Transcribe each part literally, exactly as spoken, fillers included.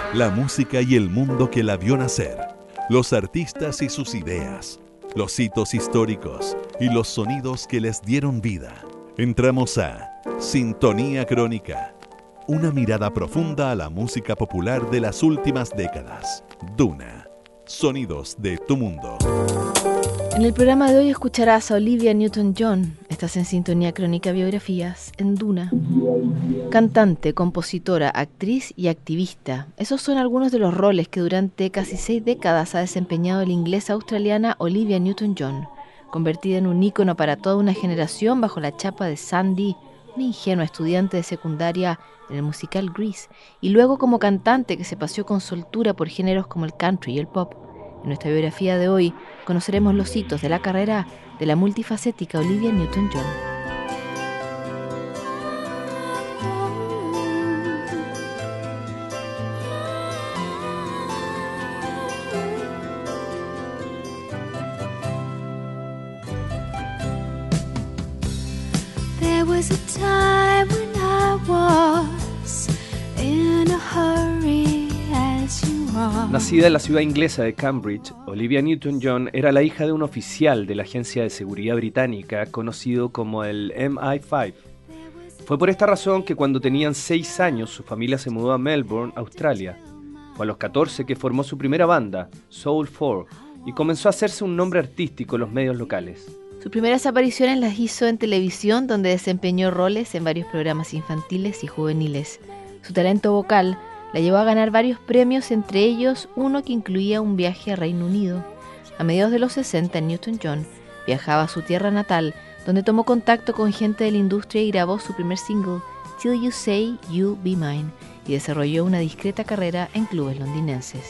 La música y el mundo que la vio nacer, los artistas y sus ideas, los hitos históricos y los sonidos que les dieron vida. Entramos a Sintonía Crónica, una mirada profunda a la música popular de las últimas décadas. Duna, sonidos de tu mundo. En el programa de hoy escucharás a Olivia Newton-John. Estás en Sintonía Crónica Biografías en Duna. Cantante, compositora, actriz y activista. Esos son algunos de los roles que durante casi seis décadas ha desempeñado la inglesa australiana Olivia Newton-John, convertida en un ícono para toda una generación bajo la chapa de Sandy, una ingenua estudiante de secundaria en el musical Grease, y luego como cantante que se paseó con soltura por géneros como el country y el pop. En nuestra biografía de hoy conoceremos los hitos de la carrera de la multifacética Olivia Newton-John. There was a time when I was in a hurry. Nacida en la ciudad inglesa de Cambridge, Olivia Newton-John era la hija de un oficial de la agencia de seguridad británica conocido como el M I cinco. Fue por esta razón que cuando tenían seis años su familia se mudó a Melbourne, Australia. Fue a los catorce que formó su primera banda, Soul cuatro, y comenzó a hacerse un nombre artístico en los medios locales. Sus primeras apariciones las hizo en televisión, donde desempeñó roles en varios programas infantiles y juveniles. Su talento vocal la llevó a ganar varios premios, entre ellos uno que incluía un viaje a Reino Unido. A mediados de los sesenta, Newton-John viajaba a su tierra natal, donde tomó contacto con gente de la industria y grabó su primer single, Till You Say You'll Be Mine, y desarrolló una discreta carrera en clubes londinenses.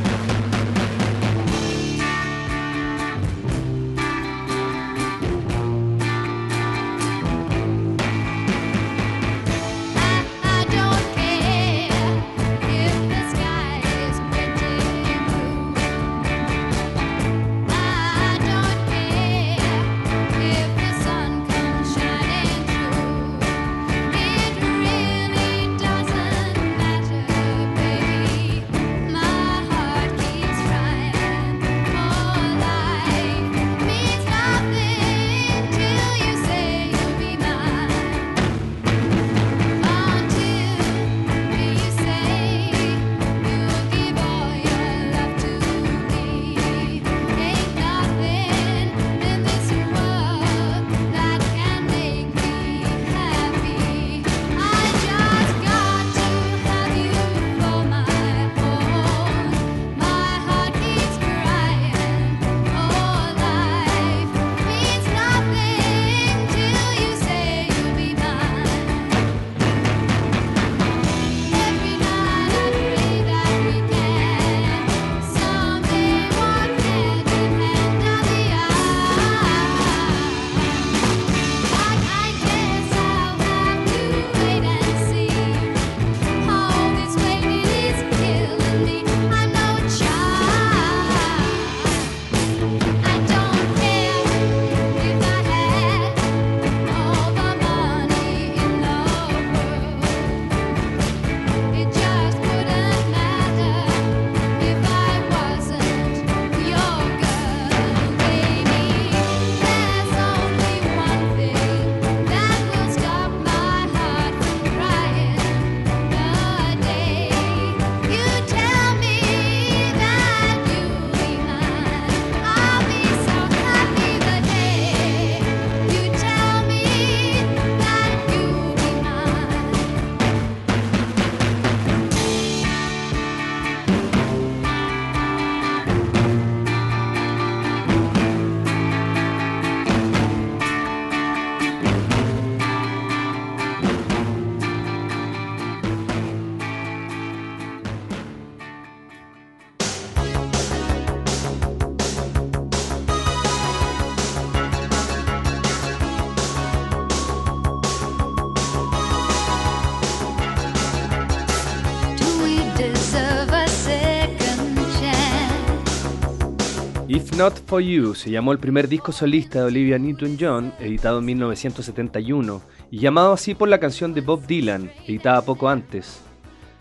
If Not For You se llamó el primer disco solista de Olivia Newton-John, editado en mil novecientos setenta y uno, y llamado así por la canción de Bob Dylan, editada poco antes.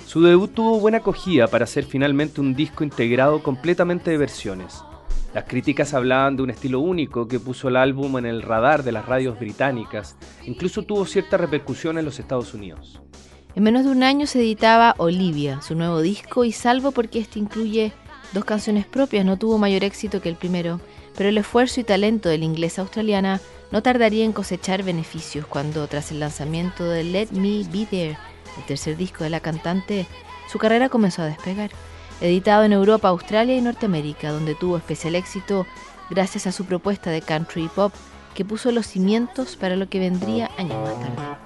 Su debut tuvo buena acogida para ser finalmente un disco integrado completamente de versiones. Las críticas hablaban de un estilo único que puso el álbum en el radar de las radios británicas, incluso tuvo cierta repercusión en los Estados Unidos. En menos de un año se editaba Olivia, su nuevo disco, y salvo porque este incluye dos canciones propias, no tuvo mayor éxito que el primero, pero el esfuerzo y talento de la inglesa australiana no tardaría en cosechar beneficios cuando, tras el lanzamiento de Let Me Be There, el tercer disco de la cantante, su carrera comenzó a despegar. Editado en Europa, Australia y Norteamérica, donde tuvo especial éxito gracias a su propuesta de country pop que puso los cimientos para lo que vendría años más tarde.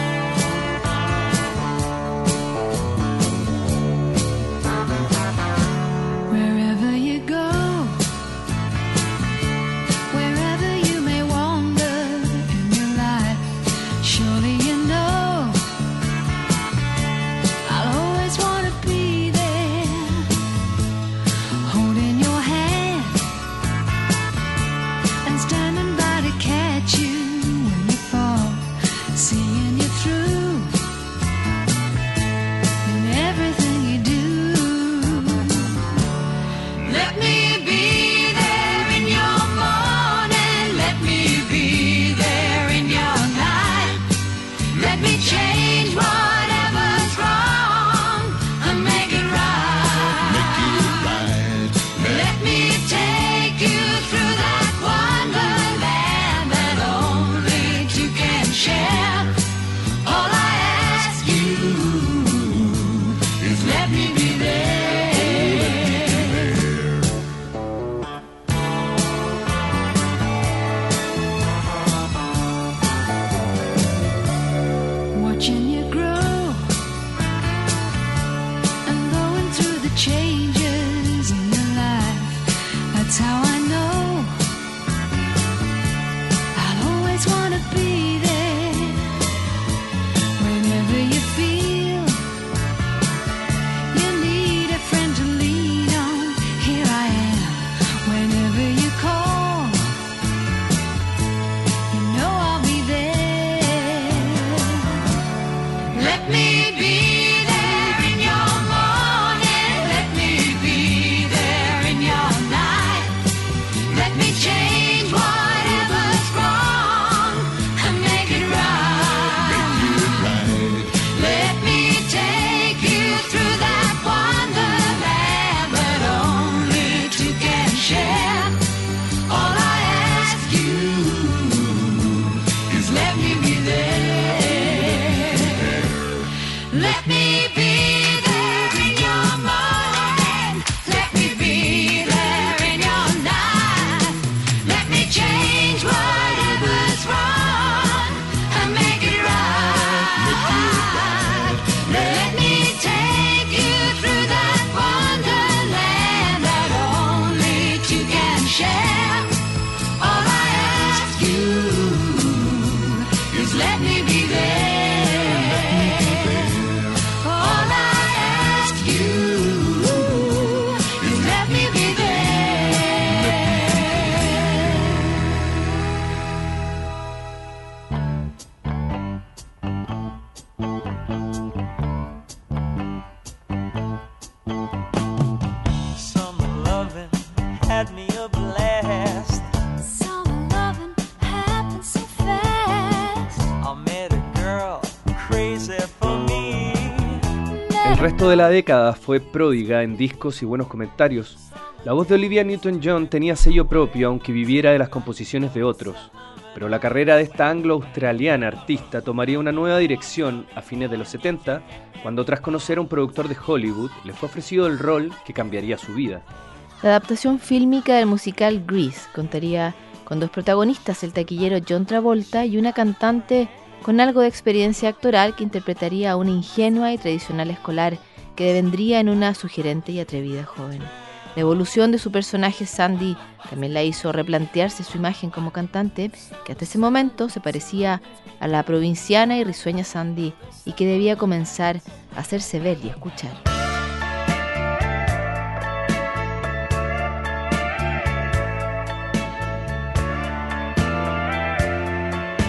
El resto de la década fue pródiga en discos y buenos comentarios. La voz de Olivia Newton-John tenía sello propio, aunque viviera de las composiciones de otros. Pero la carrera de esta anglo-australiana artista tomaría una nueva dirección a fines de los setenta, cuando tras conocer a un productor de Hollywood, le fue ofrecido el rol que cambiaría su vida. La adaptación fílmica del musical Grease contaría con dos protagonistas, el taquillero John Travolta y una cantante con algo de experiencia actoral que interpretaría a una ingenua y tradicional escolar que devendría en una sugerente y atrevida joven. La evolución de su personaje Sandy también la hizo replantearse su imagen como cantante, que hasta ese momento se parecía a la provinciana y risueña Sandy y que debía comenzar a hacerse ver y escuchar.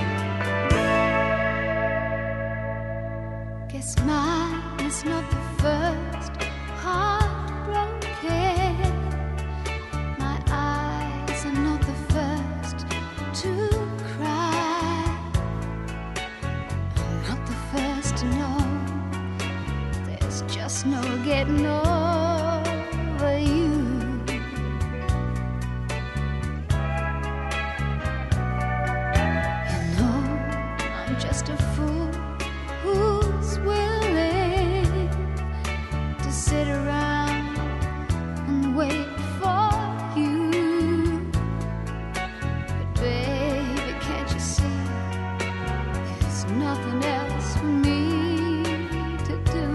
Guess mine is not the first first heartbroken. My eyes are not the first to cry. I'm not the first to know. There's just no getting over you. You know, I'm just a fool who's willing to sit around and wait for you. But baby, can't you see, there's nothing else for me to do.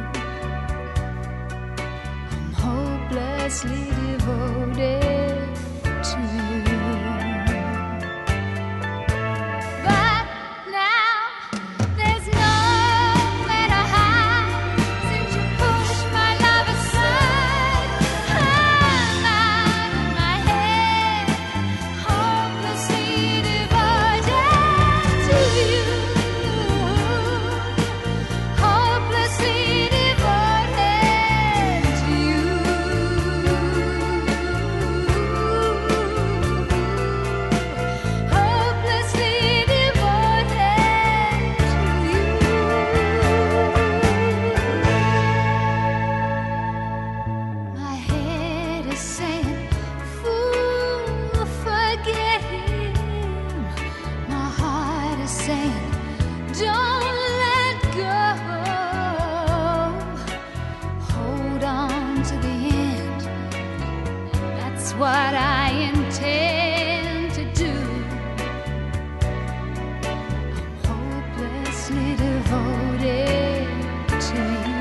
I'm hopelessly devoted to you. But now there's nowhere to hide since you pushed my love aside. I'm out of my head, hopelessly devoted to you. Hopelessly devoted to you. Hopelessly devoted to you. My head is saying, fool, forget him. My heart is saying, don't let go. Hold on to the end. That's what I intend to do. I'm hopelessly devoted to you.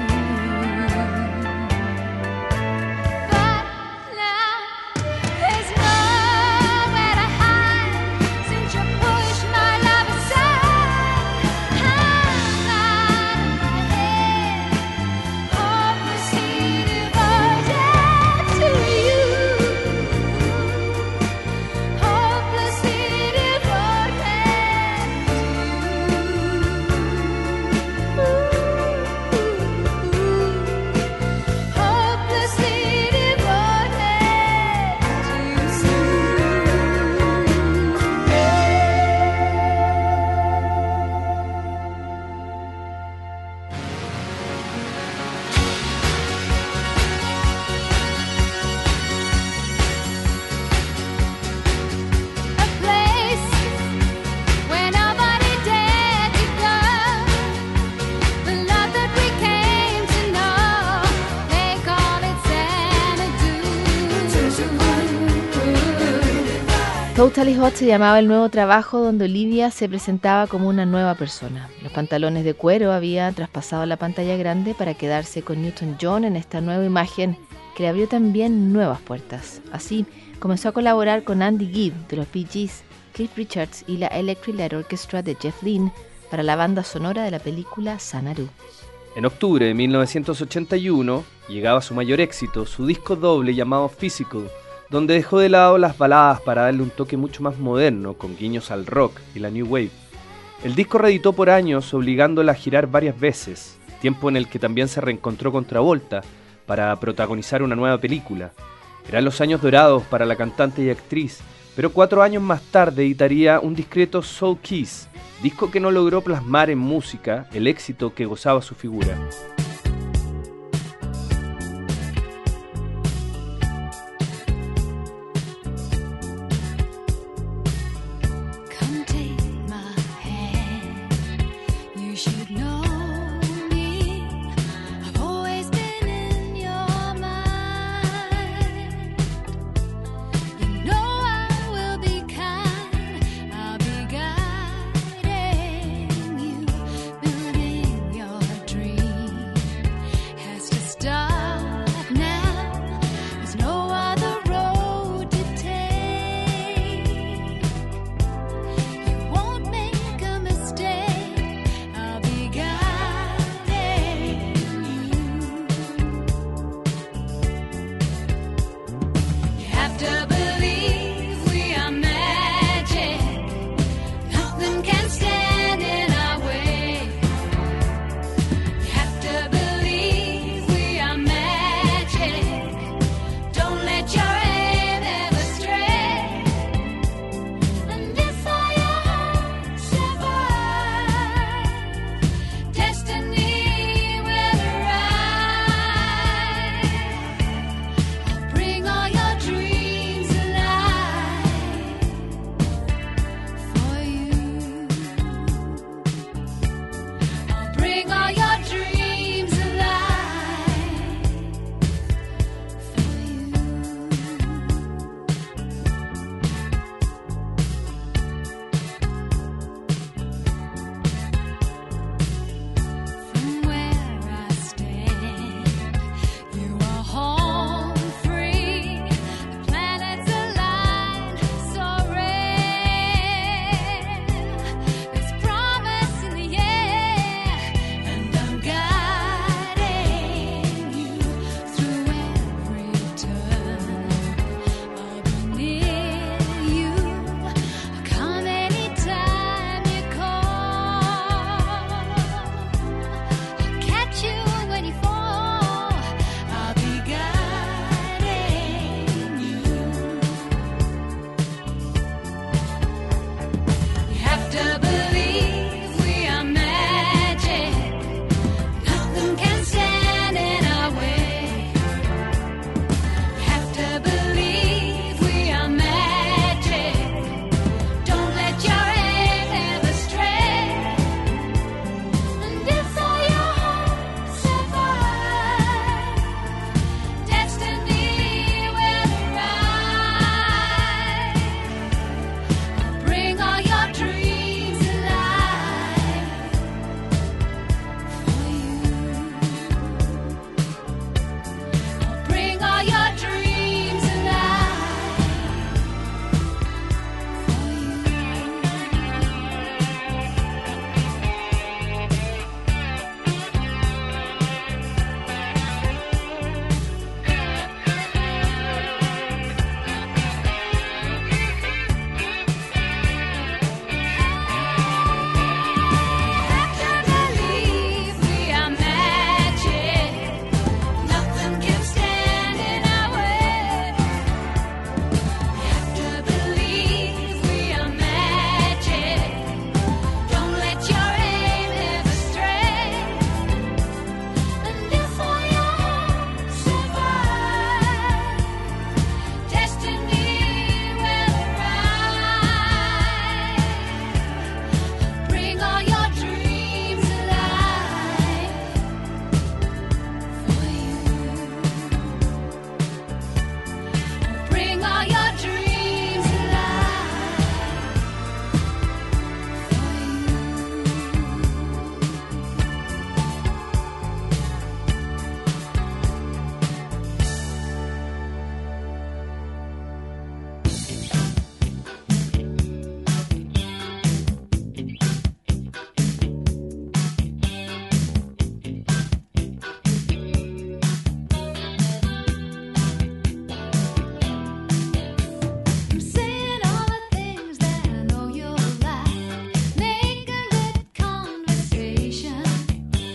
But now there's nowhere to hide since you pushed my love aside. I'm out of my head, hopelessly devoted to you. Hopelessly devoted to you. Hopelessly a place where nobody dared to go. The love that we came to know, they call it Xanadu. Totally Hot se llamaba el nuevo trabajo donde Olivia se presentaba como una nueva persona. Los pantalones de cuero habían traspasado la pantalla grande para quedarse con Newton-John en esta nueva imagen que le abrió también nuevas puertas. Así, comenzó a colaborar con Andy Gibb de los Bee Gees, Cliff Richards y la Electric Light Orchestra de Jeff Lynne para la banda sonora de la película Xanadu. En octubre de mil novecientos ochenta y uno llegaba su mayor éxito, su disco doble llamado Physical, donde dejó de lado las baladas para darle un toque mucho más moderno, con guiños al rock y la new wave. El disco reeditó por años, obligándola a girar varias veces, tiempo en el que también se reencontró con Travolta para protagonizar una nueva película. Eran los años dorados para la cantante y actriz, pero cuatro años más tarde editaría un discreto Soul Kiss, disco que no logró plasmar en música el éxito que gozaba su figura. Come take my hand. You should know me. I've always been in your mind. You know I will be kind. I'll be guiding you, building your dreams.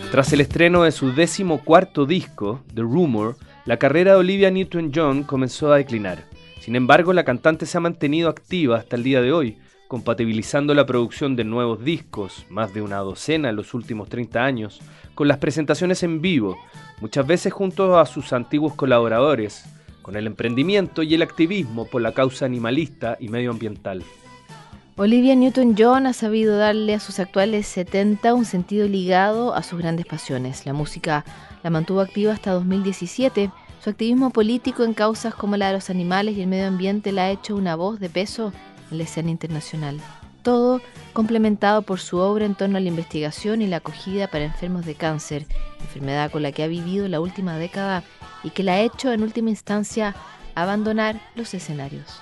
Tras el estreno de su décimo cuarto disco, The Rumor, la carrera de Olivia Newton-John comenzó a declinar. Sin embargo, la cantante se ha mantenido activa hasta el día de hoy, compatibilizando la producción de nuevos discos, más de una docena en los últimos treinta años, con las presentaciones en vivo, muchas veces junto a sus antiguos colaboradores, con el emprendimiento y el activismo por la causa animalista y medioambiental. Olivia Newton-John ha sabido darle a sus actuales setenta un sentido ligado a sus grandes pasiones. La música la mantuvo activa hasta dos mil diecisiete. Su activismo político en causas como la de los animales y el medio ambiente la ha hecho una voz de peso en la escena internacional. Todo complementado por su obra en torno a la investigación y la acogida para enfermos de cáncer, enfermedad con la que ha vivido la última década y que la ha hecho en última instancia abandonar los escenarios.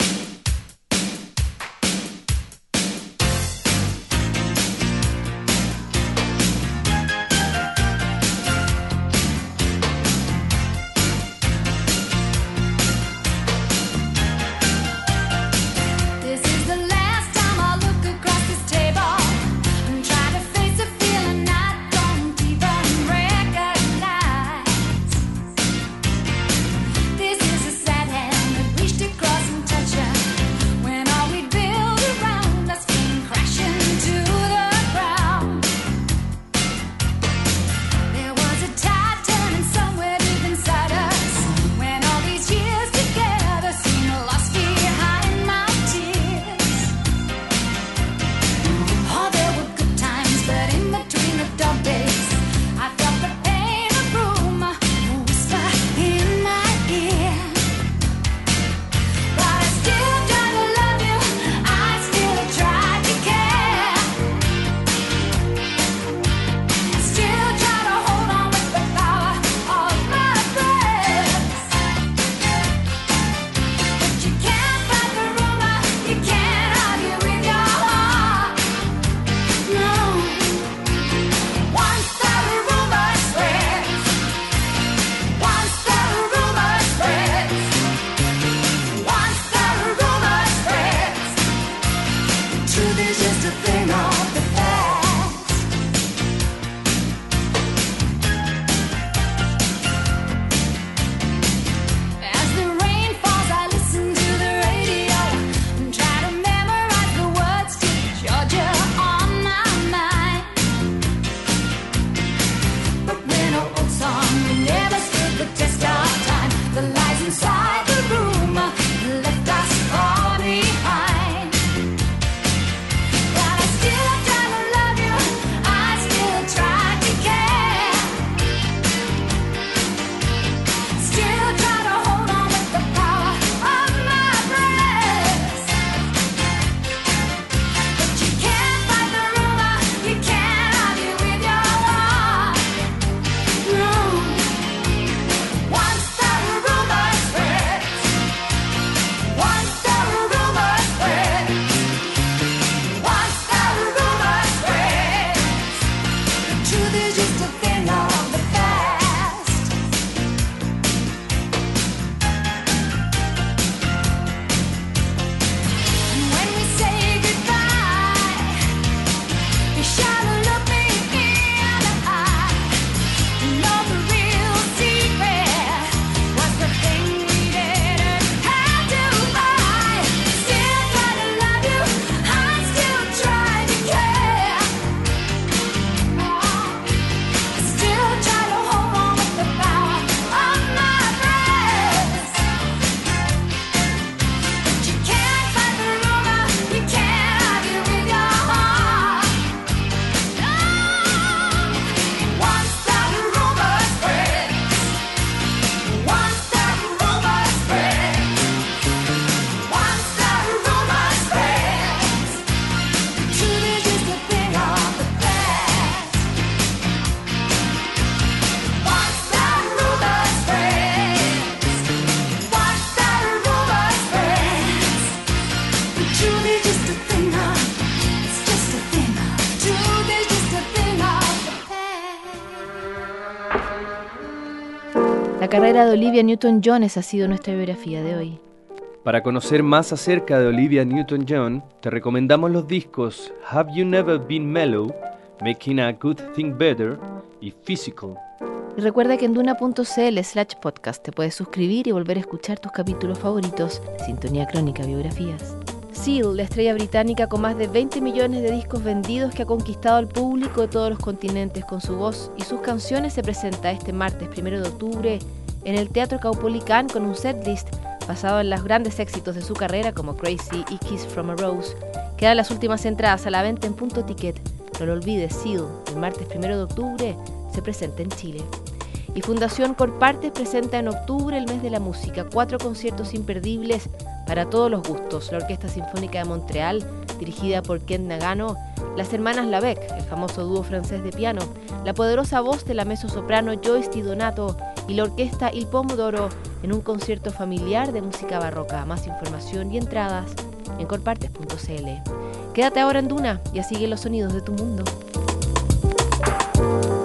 La carrera de Olivia Newton-John ha sido nuestra biografía de hoy. Para conocer más acerca de Olivia Newton-John, te recomendamos los discos Have You Never Been Mellow, Making a Good Thing Better y Physical. Y recuerda que en duna.cl slash podcast te puedes suscribir y volver a escuchar tus capítulos favoritos de Sintonía Crónica Biografías. Seal, la estrella británica con más de veinte millones de discos vendidos que ha conquistado al público de todos los continentes con su voz y sus canciones, se presenta este martes primero de octubre en el Teatro Caupolicán con un setlist basado en los grandes éxitos de su carrera como Crazy y Kiss from a Rose. Quedan las últimas entradas a la venta en Punto Ticket. No lo olvides, Seal, el martes primero de octubre se presenta en Chile. Y Fundación Corpartes presenta en octubre el mes de la música, cuatro conciertos imperdibles para todos los gustos. La Orquesta Sinfónica de Montreal, dirigida por Kent Nagano, las hermanas Lavec, el famoso dúo francés de piano, la poderosa voz de la mezzosoprano Joyce Di Donato y la Orquesta Il Pomodoro en un concierto familiar de música barroca. Más información y entradas en corpartes punto cl. Quédate ahora en Duna y sigue los sonidos de tu mundo.